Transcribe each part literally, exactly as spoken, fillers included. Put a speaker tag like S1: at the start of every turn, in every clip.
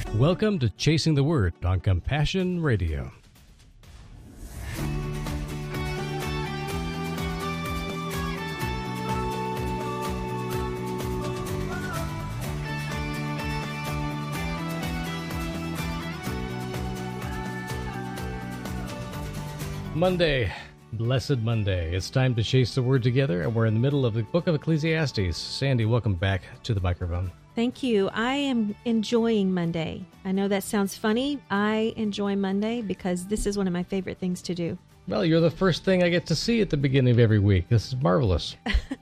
S1: Welcome to Chasing the Word on Compassion Radio. Monday, blessed Monday. It's time to chase the Word together, and we're in the middle of the book of Ecclesiastes. Sandy, welcome back to the microphone.
S2: Thank you. I am enjoying Monday. I know that sounds funny. I enjoy Monday because this is one of my favorite things to do.
S1: Well, you're the first thing I get to see at the beginning of every week. This is marvelous.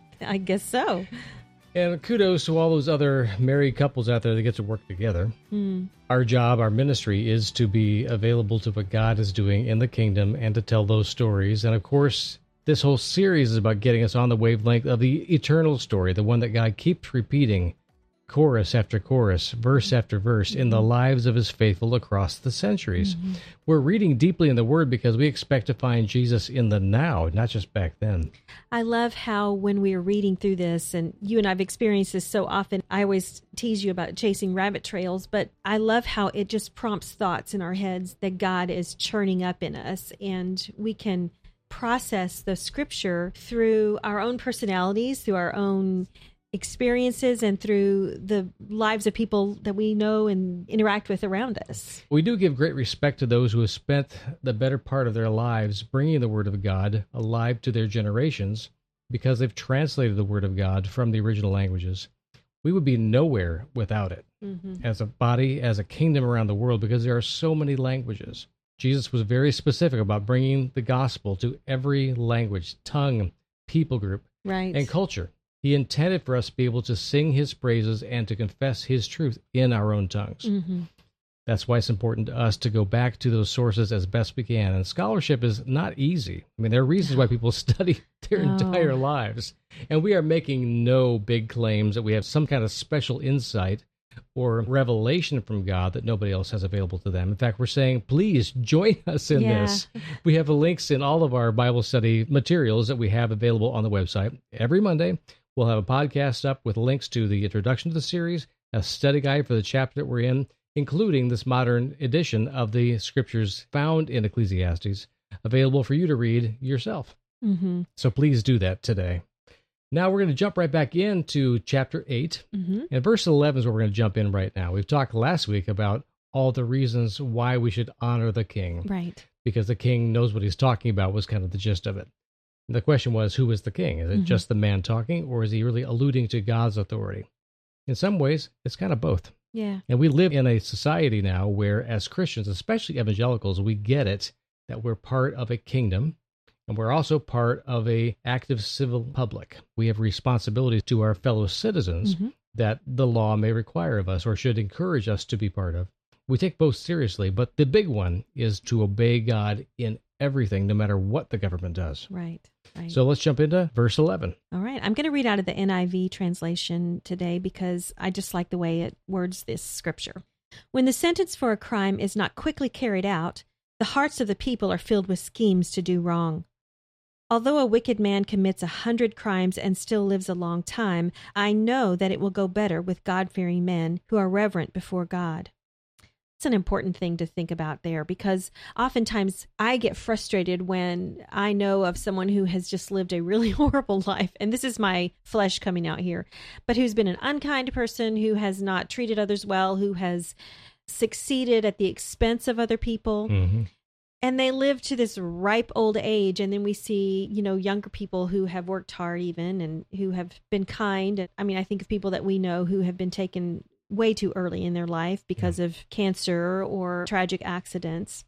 S2: I guess so.
S1: And kudos to all those other married couples out there that get to work together.
S2: Mm.
S1: Our job, our ministry, is to be available to what God is doing in the kingdom and to tell those stories. And of course, this whole series is about getting us on the wavelength of the eternal story, the one that God keeps repeating chorus after chorus, verse after verse, in the lives of his faithful across the centuries. Mm-hmm. We're reading deeply in the Word because we expect to find Jesus in the now, not just back then.
S2: I love how when we are reading through this, and you and I've experienced this so often, I always tease you about chasing rabbit trails, but I love how it just prompts thoughts in our heads that God is churning up in us, and we can process the Scripture through our own personalities, through our own experiences, and through the lives of people that we know and interact with around us.
S1: We do give great respect to those who have spent the better part of their lives bringing the Word of God alive to their generations because they've translated the Word of God from the original languages. We would be nowhere without it mm-hmm. as a body, as a kingdom around the world, because there are so many languages. Jesus was very specific about bringing the gospel to every language, tongue, people group,
S2: right.
S1: and culture. He intended for us to be able to sing his praises and to confess his truth in our own tongues.
S2: Mm-hmm.
S1: That's why it's important to us to go back to those sources as best we can. And scholarship is not easy. I mean, there are reasons why people study their
S2: oh.
S1: entire lives. And we are making no big claims that we have some kind of special insight or revelation from God that nobody else has available to them. In fact, we're saying, please join us in
S2: yeah.
S1: this. We have links in all of our Bible study materials that we have available on the website. Every Monday, we'll have a podcast up with links to the introduction to the series, a study guide for the chapter that we're in, including this modern edition of the scriptures found in Ecclesiastes, available for you to read yourself.
S2: Mm-hmm.
S1: So please do that today. Now we're going to jump right back into chapter eight,
S2: mm-hmm.
S1: and verse eleven is where we're going to jump in right now. We've talked last week about all the reasons why we should honor the king.
S2: Right.
S1: Because the king knows what he's talking about was kind of the gist of it. The question was, who is the king? Is it
S2: mm-hmm.
S1: just the man talking, or is he really alluding to God's authority? In some ways, it's kind of both.
S2: Yeah.
S1: And we live in a society now where, as Christians, especially evangelicals, we get it that we're part of a kingdom, and we're also part of a active civil public. We have responsibilities to our fellow citizens
S2: mm-hmm.
S1: that the law may require of us or should encourage us to be part of. We take both seriously, but the big one is to obey God in everything, no matter what the government does.
S2: Right. Right.
S1: So let's jump into verse eleven.
S2: All right. I'm going to read out of the N I V translation today because I just like the way it words this scripture. When the sentence for a crime is not quickly carried out, the hearts of the people are filled with schemes to do wrong. Although a wicked man commits a hundred crimes and still lives a long time, I know that it will go better with God-fearing men who are reverent before God. It's an important thing to think about there because oftentimes I get frustrated when I know of someone who has just lived a really horrible life, and this is my flesh coming out here, but who's been an unkind person, who has not treated others well, who has succeeded at the expense of other people.
S1: Mm-hmm.
S2: And they live to this ripe old age, and then we see, you know, younger people who have worked hard even and who have been kind. I mean, I think of people that we know who have been taken way too early in their life because yeah. of cancer or tragic accidents.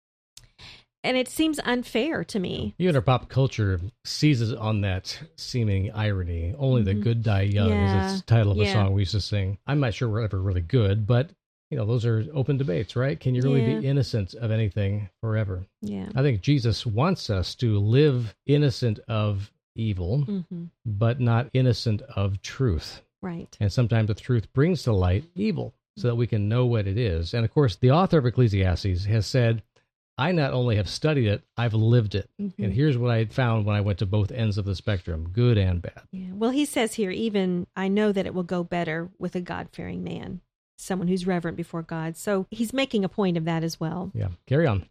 S2: And it seems unfair to me.
S1: Even our pop culture seizes on that seeming irony. Only mm-hmm. the good die young
S2: yeah.
S1: is the title of a
S2: yeah.
S1: song we used to sing. I'm not sure we're ever really good, but you know, those are open debates, right? Can you really
S2: yeah.
S1: be innocent of anything forever?
S2: Yeah.
S1: I think Jesus wants us to live innocent of evil,
S2: mm-hmm.
S1: but not innocent of truth.
S2: Right.
S1: And sometimes the truth brings to light evil so that we can know what it is. And of course, the author of Ecclesiastes has said, I not only have studied it, I've lived it.
S2: Mm-hmm.
S1: And here's what I found when I went to both ends of the spectrum, good and bad.
S2: Yeah. Well, he says here, even I know that it will go better with a God-fearing man. someone who's reverent before God. So he's making a point of that as well.
S1: Yeah, carry on.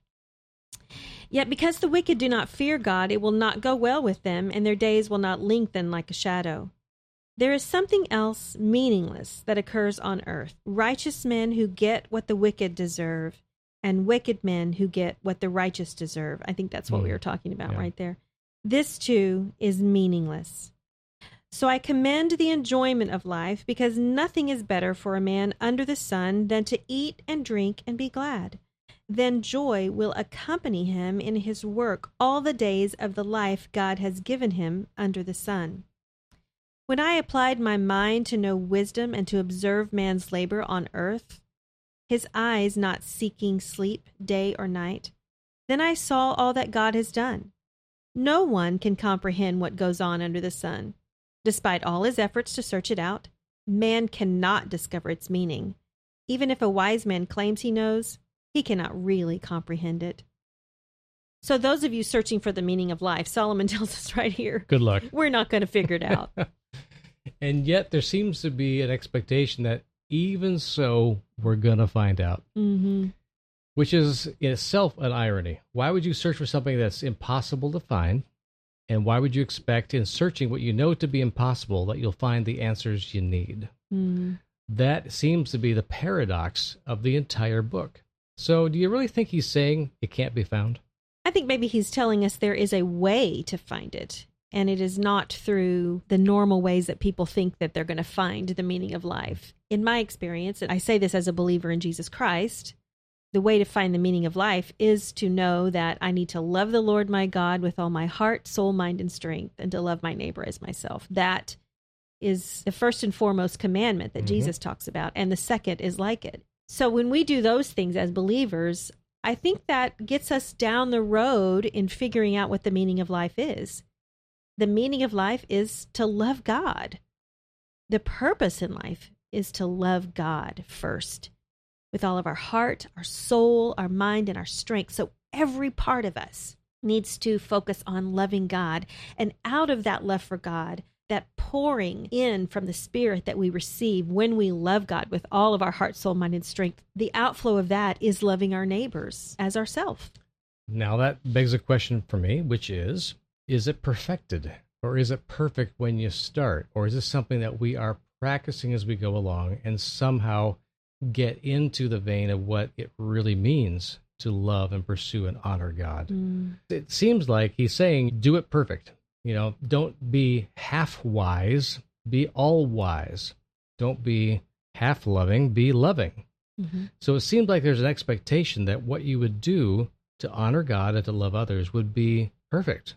S2: Yet because the wicked do not fear God, it will not go well with them, and their days will not lengthen like a shadow. There is something else meaningless that occurs on earth. Righteous men who get what the wicked deserve, and wicked men who get what the righteous deserve. I think that's what mm. we were talking about yeah. right there. This, too, is meaningless. So I commend the enjoyment of life, because nothing is better for a man under the sun than to eat and drink and be glad. Then joy will accompany him in his work all the days of the life God has given him under the sun. When I applied my mind to know wisdom and to observe man's labor on earth, his eyes not seeking sleep day or night, then I saw all that God has done. No one can comprehend what goes on under the sun. Despite all his efforts to search it out, man cannot discover its meaning. Even if a wise man claims he knows, he cannot really comprehend it. So those of you searching for the meaning of life, Solomon tells us right here,
S1: good luck.
S2: We're not going to figure it out.
S1: And yet there seems to be an expectation that even so, we're going to find out.
S2: Mm-hmm.
S1: Which is in itself an irony. Why would you search for something that's impossible to find? And why would you expect in searching what you know to be impossible that you'll find the answers you need?
S2: Mm.
S1: That seems to be the paradox of the entire book. So do you really think he's saying it can't be found?
S2: I think maybe he's telling us there is a way to find it, and it is not through the normal ways that people think that they're going to find the meaning of life. In my experience, and I say this as a believer in Jesus Christ, the way to find the meaning of life is to know that I need to love the Lord my God with all my heart, soul, mind, and strength, and to love my neighbor as myself. That is the first and foremost commandment that mm-hmm. Jesus talks about, and the second is like it. So when we do those things as believers, I think that gets us down the road in figuring out what the meaning of life is. The meaning of life is to love God. The purpose in life is to love God first, with all of our heart, our soul, our mind, and our strength. So every part of us needs to focus on loving God. And out of that love for God, that pouring in from the Spirit that we receive when we love God with all of our heart, soul, mind, and strength, the outflow of that is loving our neighbors as ourselves.
S1: Now that begs a question for me, which is, is it perfected? Or is it perfect when you start? Or is this something that we are practicing as we go along and somehow get into the vein of what it really means to love and pursue and honor God?
S2: Mm.
S1: It seems like he's saying, do it perfect. You know, don't be half wise, be all wise. Don't be half loving, be loving.
S2: Mm-hmm.
S1: So it seems like there's an expectation that what you would do to honor God and to love others would be perfect.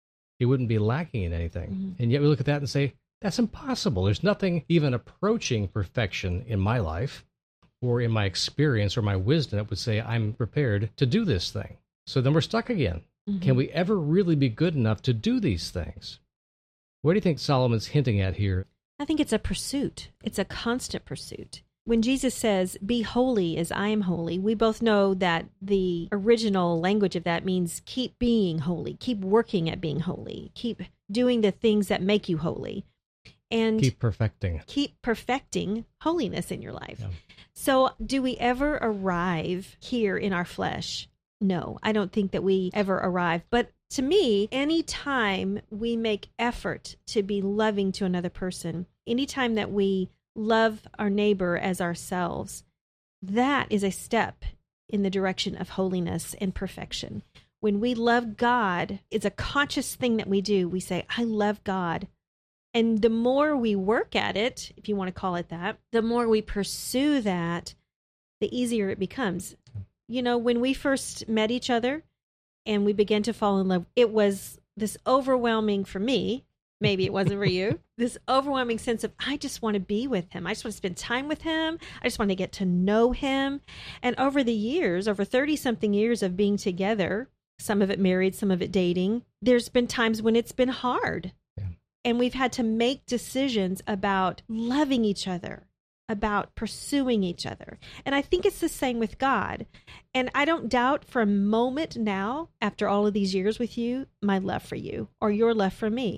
S1: It wouldn't be lacking in anything.
S2: Mm-hmm.
S1: And yet we look at that and say, that's impossible. There's nothing even approaching perfection in my life or in my experience or my wisdom that would say I'm prepared to do this thing. So then we're stuck again.
S2: Mm-hmm.
S1: Can we ever really be good enough to do these things? What do you think Solomon's hinting at here?
S2: I think it's a pursuit. It's a constant pursuit. When Jesus says, be holy as I am holy, we both know that the original language of that means keep being holy, keep working at being holy, keep doing the things that make you holy, and
S1: keep perfecting.
S2: Keep perfecting holiness in your life.
S1: Yeah.
S2: So do we ever arrive here in our flesh? No, I don't think that we ever arrive. But to me, anytime we make effort to be loving to another person, anytime that we love our neighbor as ourselves, that is a step in the direction of holiness and perfection. When we love God, it's a conscious thing that we do. We say, I love God. And the more we work at it, if you want to call it that, the more we pursue that, the easier it becomes. You know, when we first met each other and we began to fall in love, it was this overwhelming, for me, maybe it wasn't for you, this overwhelming sense of, I just want to be with him. I just want to spend time with him. I just want to get to know him. And over the years, over thirty-something years of being together, some of it married, some of it dating, there's been times when it's been hard.
S1: Yeah.
S2: And we've had to make decisions about loving each other, about pursuing each other. And I think it's the same with God. And I don't doubt for a moment now, after all of these years with you, my love for you or your love for me.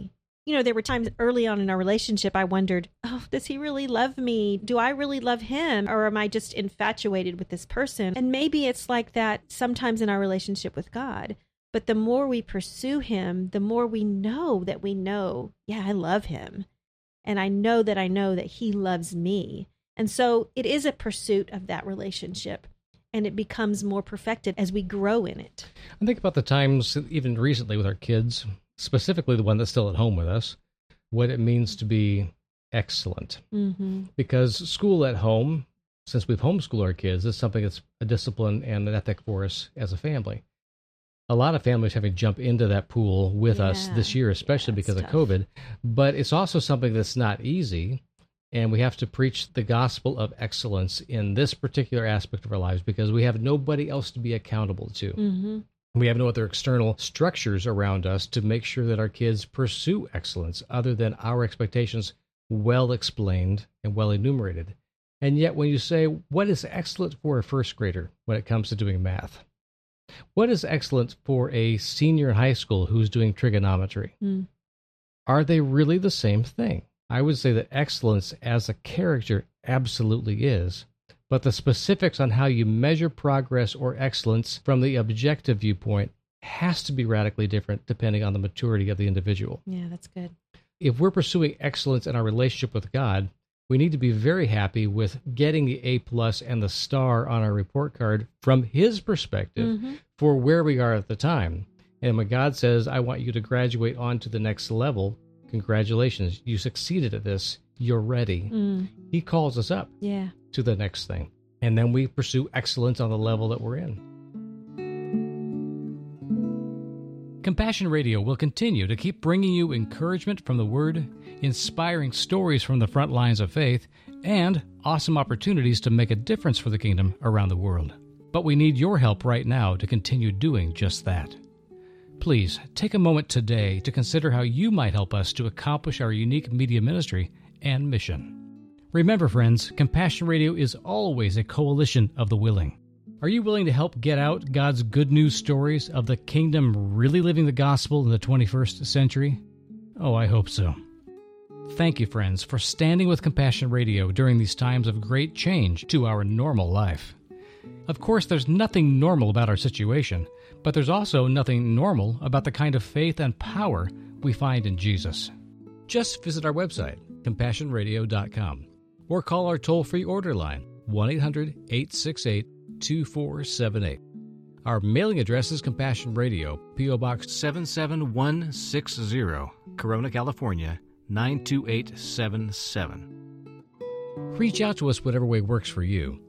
S2: You know, there were times early on in our relationship I wondered, oh, does he really love me? Do I really love him? Or am I just infatuated with this person? And maybe it's like that sometimes in our relationship with God. But the more we pursue him, the more we know that we know, yeah, I love him. And I know that I know that he loves me. And so it is a pursuit of that relationship. And it becomes more perfected as we grow in it.
S1: I think about the times, even recently with our kids, specifically the one that's still at home with us, what it means to be excellent.
S2: Mm-hmm.
S1: Because school at home, since we've homeschooled our kids, is something that's a discipline and an ethic for us as a family. A lot of families having jumped into that pool with
S2: yeah.
S1: us this year, especially
S2: yeah,
S1: because
S2: tough.
S1: of COVID. But it's also something that's not easy. And we have to preach the gospel of excellence in this particular aspect of our lives because we have nobody else to be accountable to.
S2: Mm-hmm.
S1: We have no other external structures around us to make sure that our kids pursue excellence other than our expectations well explained and well enumerated. And yet when you say, what is excellent for a first grader when it comes to doing math? What is excellent for a senior in high school who's doing trigonometry?
S2: Mm.
S1: Are they really the same thing? I would say that excellence as a character absolutely is, but the specifics on how you measure progress or excellence from the objective viewpoint has to be radically different depending on the maturity of the individual.
S2: Yeah, that's good.
S1: If we're pursuing excellence in our relationship with God, we need to be very happy with getting the A plus and the star on our report card from his perspective
S2: Mm-hmm.
S1: for where we are at the time. And when God says, I want you to graduate on to the next level, congratulations, you succeeded at this, you're ready.
S2: Mm.
S1: He calls us up
S2: Yeah.
S1: to the next thing. And then we pursue excellence on the level that we're in. Compassion Radio will continue to keep bringing you encouragement from the Word, inspiring stories from the front lines of faith, and awesome opportunities to make a difference for the kingdom around the world. But we need your help right now to continue doing just that. Please take a moment today to consider how you might help us to accomplish our unique media ministry and mission. Remember, friends, Compassion Radio is always a coalition of the willing. Are you willing to help get out God's good news stories of the kingdom really living the gospel in the twenty-first century? Oh, I hope so. Thank you, friends, for standing with Compassion Radio during these times of great change to our normal life. Of course, there's nothing normal about our situation, but there's also nothing normal about the kind of faith and power we find in Jesus. Just visit our website, compassion radio dot com, or call our toll-free order line, one eight hundred, eight six eight, two four seven eight. Our mailing address is Compassion Radio, P O Box seven seven one six zero, Corona, California, nine two eight seven seven. Reach out to us whatever way works for you.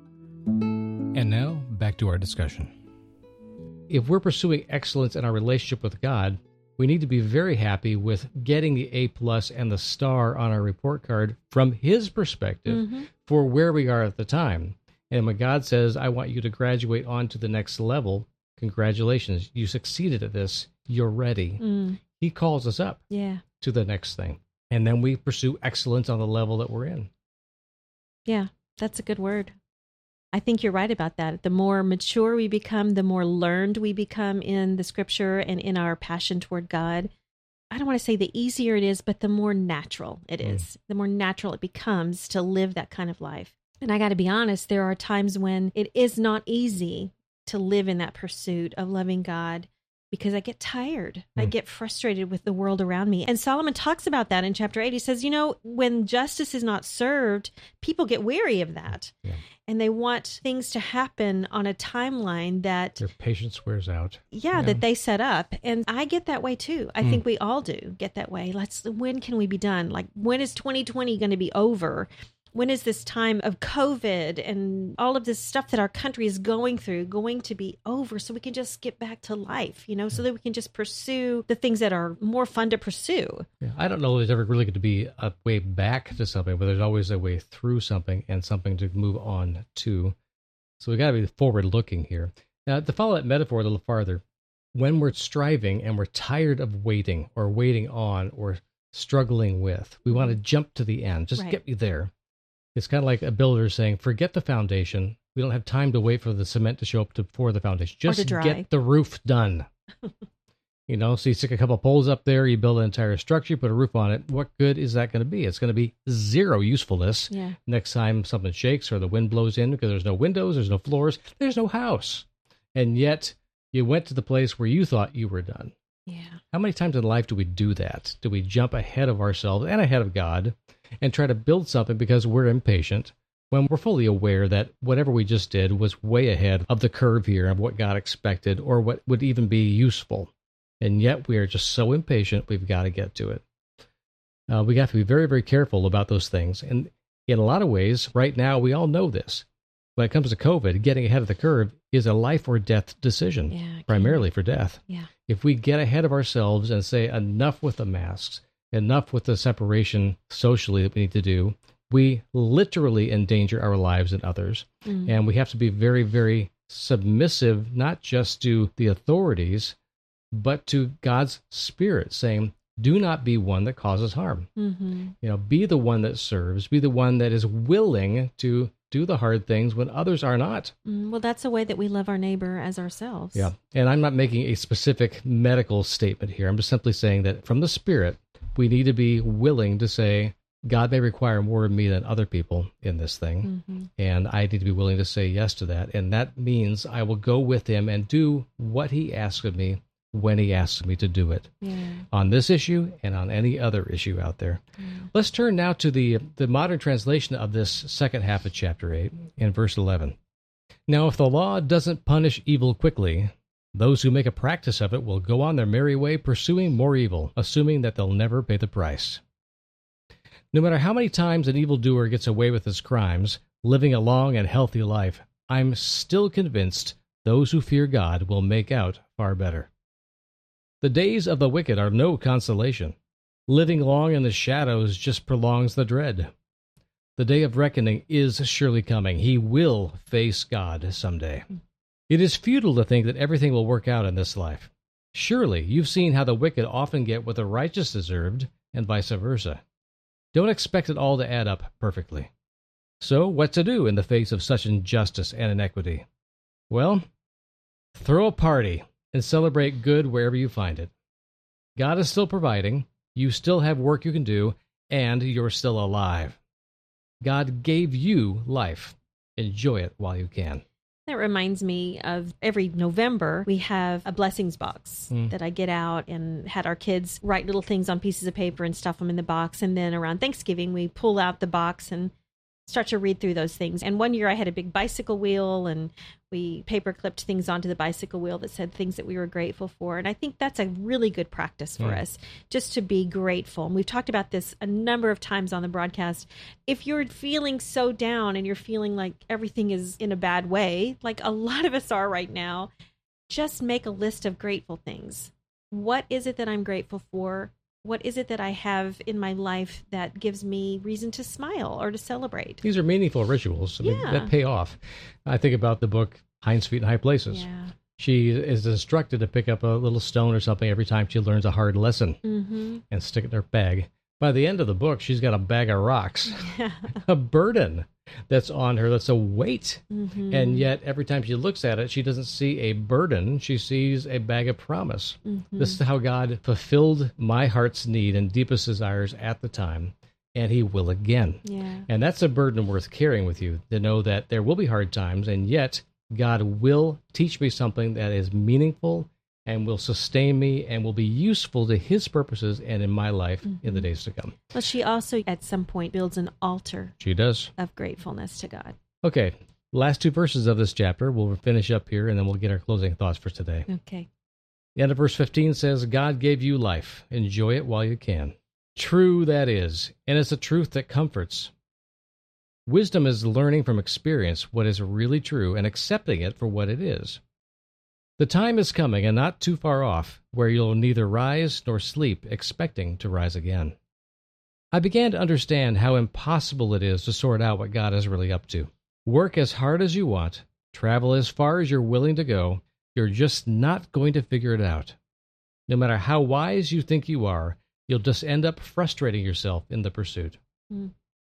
S1: And now, back to our discussion. If we're pursuing excellence in our relationship with God, we need to be very happy with getting the A plus and the star on our report card from his perspective
S2: Mm-hmm.
S1: for where we are at the time. And when God says, I want you to graduate on to the next level, congratulations, you succeeded at this, you're ready.
S2: Mm.
S1: He calls us up
S2: Yeah.
S1: to the next thing. And then we pursue excellence on the level that we're in.
S2: Yeah, that's a good word. I think you're right about that. The more mature we become, the more learned we become in the scripture and in our passion toward God. I don't want to say the easier it is, but the more natural it is, mm. the more natural it becomes to live that kind of life. And I got to be honest, there are times when it is not easy to live in that pursuit of loving God because I get tired. Mm. I get frustrated with the world around me. And Solomon talks about that in chapter eight. He says, you know, when justice is not served, people get weary of that. Yeah. And they want things to happen on a timeline that
S1: their patience wears out.
S2: Yeah, yeah, that they set up. And I get that way too. I mm. think we all do get that way. Let's, when can we be done? Like, when is twenty twenty going to be over? When is this time of COVID and all of this stuff that our country is going through going to be over so we can just get back to life, you know, so that we can just pursue the things that are more fun to pursue?
S1: Yeah, I don't know if there's ever really going to be a way back to something, but there's always a way through something and something to move on to. So we got to be forward looking here. Now, to follow that metaphor a little farther, when we're striving and we're tired of waiting or waiting on or struggling with, we want to jump to the end. Just right. get me there. It's kind of like a builder saying, forget the foundation. We don't have time to wait for the cement to show up to pour the foundation. Just get the roof done. You know, so you stick a couple poles up there, you build an entire structure, you put a roof on it. What good is that going to be? It's going to be zero usefulness.
S2: Yeah.
S1: Next time something shakes or the wind blows in because there's no windows, there's no floors, there's no house. And yet you went to the place where you thought you were done.
S2: Yeah.
S1: How many times in life do we do that? Do we jump ahead of ourselves and ahead of God and try to build something because we're impatient when we're fully aware that whatever we just did was way ahead of the curve here of what God expected or what would even be useful? And yet we are just so impatient, we've got to get to it. Uh, we have to be very, very careful about those things. And in a lot of ways, right now, we all know this. When it comes to COVID, getting ahead of the curve is a life or death decision,
S2: Yeah,
S1: primarily for death.
S2: Yeah.
S1: If we get ahead of ourselves and say enough with the masks, enough with the separation socially that we need to do, we literally endanger our lives and others.
S2: Mm.
S1: And we have to be very, very submissive, not just to the authorities, but to God's Spirit, saying, do not be one that causes harm.
S2: Mm-hmm.
S1: You know, be the one that serves, be the one that is willing to do the hard things when others are not.
S2: Mm, well, that's a way that we love our neighbor as ourselves.
S1: Yeah. And I'm not making a specific medical statement here. I'm just simply saying that from the Spirit, we need to be willing to say, God may require more of me than other people in this thing.
S2: Mm-hmm.
S1: And I need to be willing to say yes to that. And that means I will go with him and do what he asks of me when he asks me to do it.
S2: Yeah.
S1: On this issue and on any other issue out there.
S2: Mm.
S1: Let's turn now to the, the modern translation of this second half of chapter eight in verse eleven. Now, if the law doesn't punish evil quickly, those who make a practice of it will go on their merry way pursuing more evil, assuming that they'll never pay the price. No matter how many times an evildoer gets away with his crimes, living a long and healthy life, I'm still convinced those who fear God will make out far better. The days of the wicked are no consolation. Living long in the shadows just prolongs the dread. The day of reckoning is surely coming. He will face God someday. It is futile to think that everything will work out in this life. Surely you've seen how the wicked often get what the righteous deserved, and vice versa. Don't expect it all to add up perfectly. So, what to do in the face of such injustice and inequity? Well, throw a party and celebrate good wherever you find it. God is still providing, you still have work you can do, and you're still alive. God gave you life. Enjoy it while you can.
S2: That reminds me of every November, we have a blessings box mm. that I get out and had our kids write little things on pieces of paper and stuff them in the box. And then around Thanksgiving, we pull out the box and start to read through those things. And one year I had a big bicycle wheel and we paper clipped things onto the bicycle wheel that said things that we were grateful for. And I think that's a really good practice for mm. us, just to be grateful. And we've talked about this a number of times on the broadcast. If you're feeling so down and you're feeling like everything is in a bad way, like a lot of us are right now, just make a list of grateful things. What is it that I'm grateful for? What is it that I have in my life that gives me reason to smile or to celebrate?
S1: These are meaningful rituals. I mean,
S2: yeah.
S1: that pay off. I think about the book Hind's Feet in High Places.
S2: Yeah.
S1: She is instructed to pick up a little stone or something every time she learns a hard lesson
S2: mm-hmm.
S1: and stick it in her bag. By the end of the book, she's got a bag of rocks,
S2: yeah.
S1: a burden that's on her, that's a weight.
S2: Mm-hmm.
S1: And yet, every time she looks at it, she doesn't see a burden. She sees a bag of promise.
S2: Mm-hmm.
S1: This is how God fulfilled my heart's need and deepest desires at the time, and he will again.
S2: Yeah.
S1: And that's a burden worth carrying with you, to know that there will be hard times, and yet God will teach me something that is meaningful and will sustain me and will be useful to his purposes and in my life mm-hmm. in the days to come.
S2: Well, she also, at some point, builds an altar.
S1: She does.
S2: Of gratefulness to God.
S1: Okay, last two verses of this chapter. We'll finish up here, and then we'll get our closing thoughts for today.
S2: Okay.
S1: The end of verse fifteen says, God gave you life. Enjoy it while you can. True that is, and it's a truth that comforts. Wisdom is learning from experience what is really true and accepting it for what it is. The time is coming, and not too far off, where you'll neither rise nor sleep expecting to rise again. I began to understand how impossible it is to sort out what God is really up to. Work as hard as you want, travel as far as you're willing to go, you're just not going to figure it out. No matter how wise you think you are, you'll just end up frustrating yourself in the pursuit.
S2: Mm.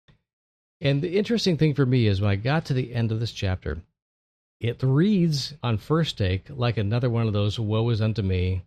S1: And the interesting thing for me is when I got to the end of this chapter, it reads on first take like another one of those woe is unto me,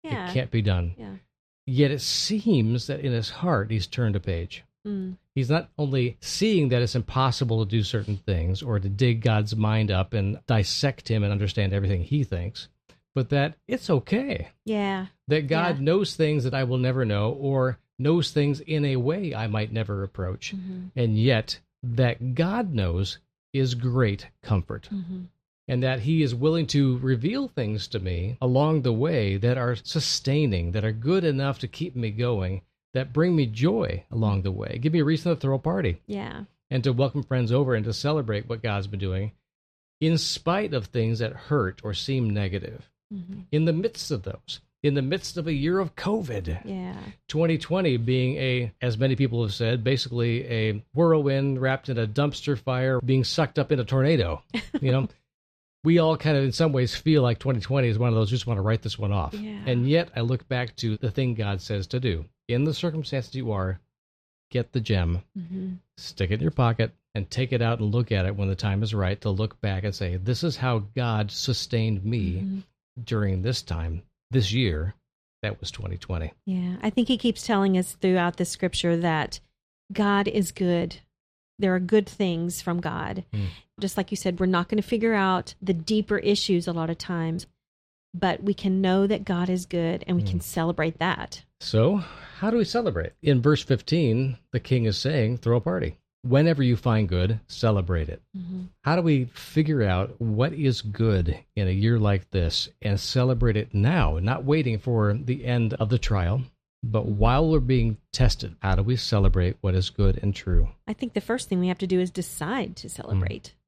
S2: Yeah.
S1: It can't be done.
S2: Yeah.
S1: Yet it seems that in his heart, he's turned a page.
S2: Mm.
S1: He's not only seeing that it's impossible to do certain things or to dig God's mind up and dissect him and understand everything he thinks, but that it's okay.
S2: Yeah.
S1: That God
S2: Yeah.
S1: knows things that I will never know or knows things in a way I might never approach.
S2: Mm-hmm.
S1: And yet that God knows is great comfort.
S2: Mm-hmm.
S1: And that he is willing to reveal things to me along the way that are sustaining, that are good enough to keep me going, that bring me joy along the way. Give me a reason to throw a party
S2: Yeah.
S1: and to welcome friends over and to celebrate what God's been doing in spite of things that hurt or seem negative.
S2: Mm-hmm.
S1: In the midst of those, in the midst of a year of COVID,
S2: Yeah.
S1: twenty twenty being a, as many people have said, basically a whirlwind wrapped in a dumpster fire being sucked up in a tornado, you know? We all kind of, in some ways, feel like twenty twenty is one of those, just want to write this one off.
S2: Yeah.
S1: And yet, I look back to the thing God says to do. In the circumstances you are, get the gem,
S2: Mm-hmm.
S1: stick it in your pocket, and take it out and look at it when the time is right to look back and say, this is how God sustained me
S2: Mm-hmm.
S1: during this time, this year. That was twenty twenty.
S2: Yeah. I think he keeps telling us throughout the scripture that God is good. There are good things from God.
S1: Mm.
S2: Just like you said, we're not going to figure out the deeper issues a lot of times, but we can know that God is good and we
S1: Mm.
S2: can celebrate that.
S1: So, how do we celebrate? In verse fifteen, the king is saying, throw a party. Whenever you find good, celebrate it.
S2: Mm-hmm.
S1: How do we figure out what is good in a year like this and celebrate it now, not waiting for the end of the trial, but while we're being tested? How do we celebrate what is good and true?
S2: I think the first thing we have to do is decide to celebrate.
S1: Mm.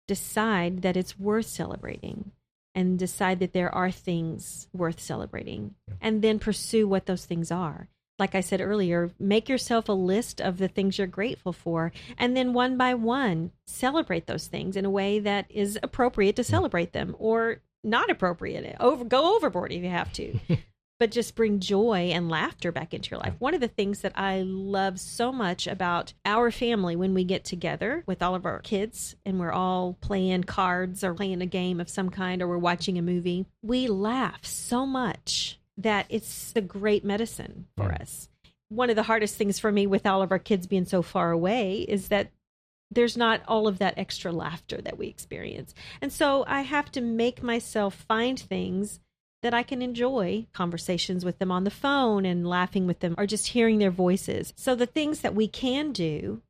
S2: Decide that it's worth celebrating and decide that there are things worth celebrating,
S1: Yeah.
S2: and then pursue what those things are. Like I said earlier, make yourself a list of the things you're grateful for, and then one by one, celebrate those things in a way that is appropriate to celebrate them, or not appropriate. Over, go overboard if you have to. But just bring joy and laughter back into your life. One of the things that I love so much about our family when we get together with all of our kids and we're all playing cards or playing a game of some kind, or we're watching a movie, we laugh so much that it's a great medicine for
S1: Yeah.
S2: us. One of the hardest things for me with all of our kids being so far away is that there's not all of that extra laughter that we experience. And so I have to make myself find things that I can enjoy, conversations with them on the phone and laughing with them, or just hearing their voices. So the things that we can do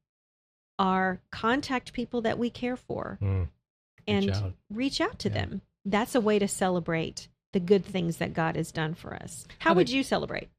S2: are contact people that we care for
S1: Mm.
S2: and
S1: Reach out.
S2: reach out to
S1: Yeah.
S2: them. That's a way to celebrate the good things that God has done for us. How
S1: I
S2: would
S1: think-
S2: you celebrate?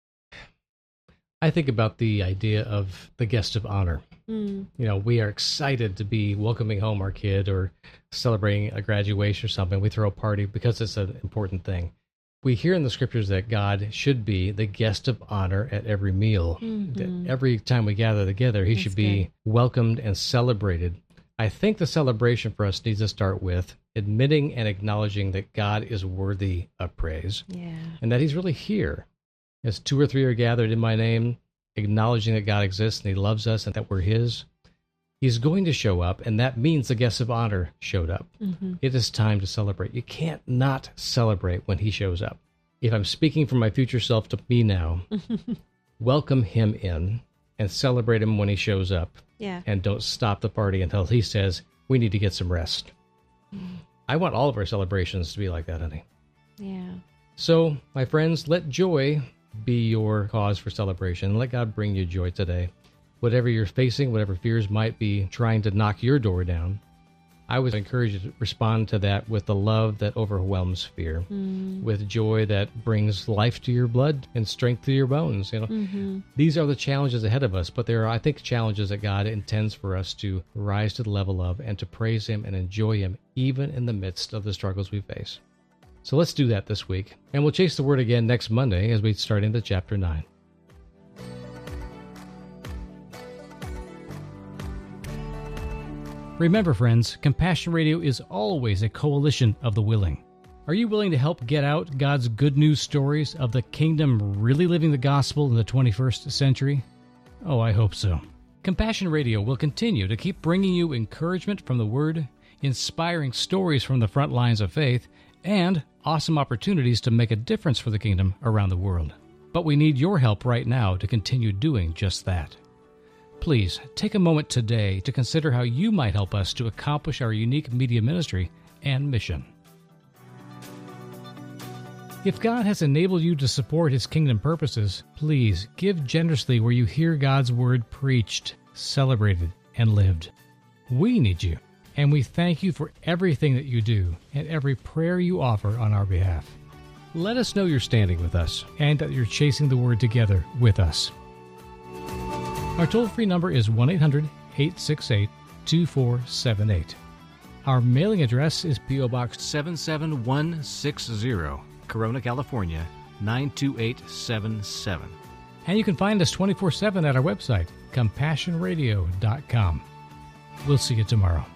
S1: I think about the idea of the guest of honor.
S2: Mm,
S1: You know, we are excited to be welcoming home our kid or celebrating a graduation or something. We throw a party because it's an important thing. We hear in the scriptures that God should be the guest of honor at every meal.
S2: Mhm.
S1: That every time we gather together, he
S2: That's
S1: should be
S2: good.
S1: welcomed and celebrated. I think the celebration for us needs to start with admitting and acknowledging that God is worthy of praise
S2: yeah.
S1: and that he's really here. As two or three are gathered in my name, acknowledging that God exists and he loves us and that we're his, he's going to show up, and that means the guest of honor showed up.
S2: Mm-hmm.
S1: It is time to celebrate. You can't not celebrate when he shows up. If I'm speaking from my future self to me now, welcome him in and celebrate him when he shows up,
S2: Yeah.
S1: and don't stop the party until he says, we need to get some rest.
S2: Mm.
S1: I want all of our celebrations to be like that, honey.
S2: Yeah.
S1: So, my friends, let joy be your cause for celebration. Let God bring you joy today. Whatever you're facing, whatever fears might be trying to knock your door down, I would encourage you to respond to that with the love that overwhelms fear,
S2: Mm.
S1: with joy that brings life to your blood and strength to your bones. You know,
S2: Mm-hmm.
S1: these are the challenges ahead of us, but there are, I think, challenges that God intends for us to rise to the level of and to praise him and enjoy him even in the midst of the struggles we face. So let's do that this week, and we'll chase the word again next Monday as we start into chapter nine. Remember, friends, Compassion Radio is always a coalition of the willing. Are you willing to help get out God's good news stories of the kingdom really living the gospel in the twenty-first century? Oh, I hope so. Compassion Radio will continue to keep bringing you encouragement from the Word, inspiring stories from the front lines of faith, and awesome opportunities to make a difference for the kingdom around the world. But we need your help right now to continue doing just that. Please take a moment today to consider how you might help us to accomplish our unique media ministry and mission. If God has enabled you to support His kingdom purposes, please give generously where you hear God's word preached, celebrated, and lived. We need you, and we thank you for everything that you do and every prayer you offer on our behalf. Let us know you're standing with us and that you're chasing the word together with us. Our toll-free number is one eight hundred, eight six eight, two four seven eight. Our mailing address is P O. Box seven seven one six zero, Corona, California, nine two eight seven seven. And you can find us twenty-four seven at our website, compassion radio dot com. We'll see you tomorrow.